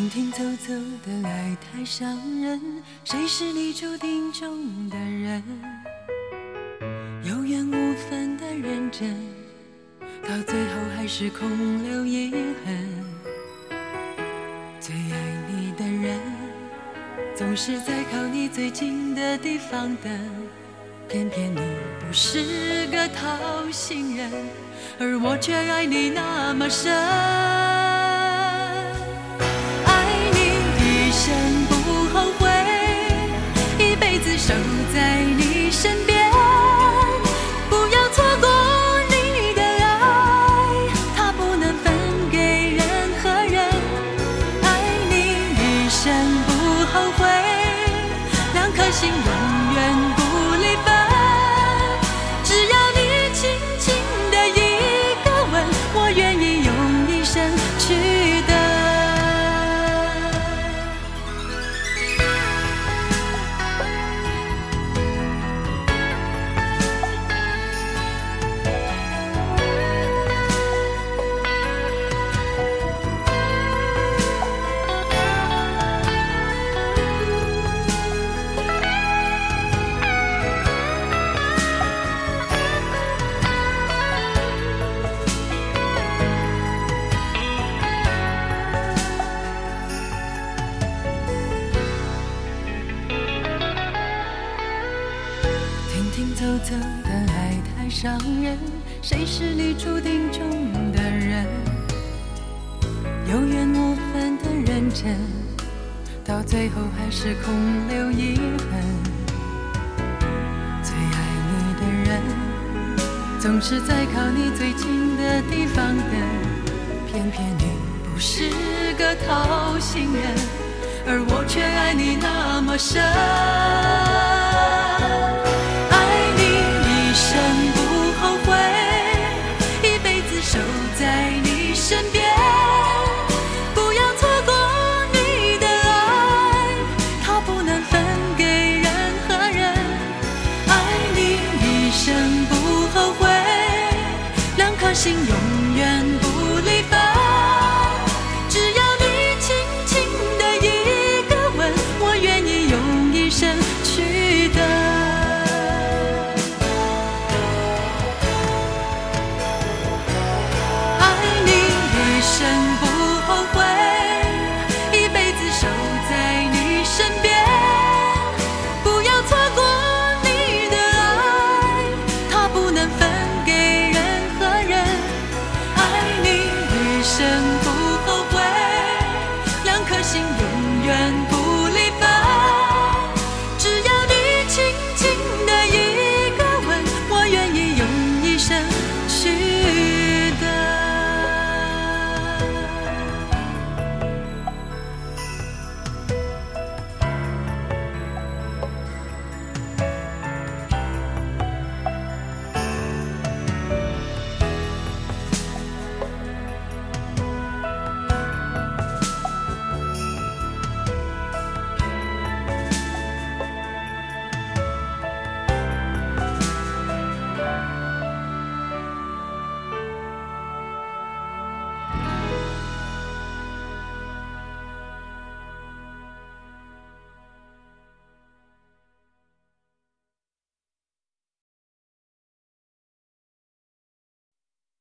停停走走的爱太伤人，谁是你注定中的人？有缘无分的认真，到最后还是空留遗恨。最爱你的人，总是在靠你最近的地方等，偏偏你不是个讨心人，而我却爱你那么深。一生不后悔，一辈子守在你身边，不要错过你的爱，它不能分给任何人。爱你一生不后悔，两颗心永远不离分，只要你轻轻的一个吻，我愿意用一生去等。走走的爱太伤人，谁是你注定中的人？有缘无分的认真，到最后还是空留遗恨。最爱你的人，总是在靠你最近的地方等，偏偏你不是个讨心人，而我却爱你那么深。一生不后悔，一辈子守在你身边，不要错过你的爱，它不能分给任何人。爱你一生不后悔，两颗心永远不离分，只要你轻轻的一个吻，我愿意用一生去等。一生不后悔，一辈子守在你身边，不要错过你的爱，它不能分给任何人。爱你一生不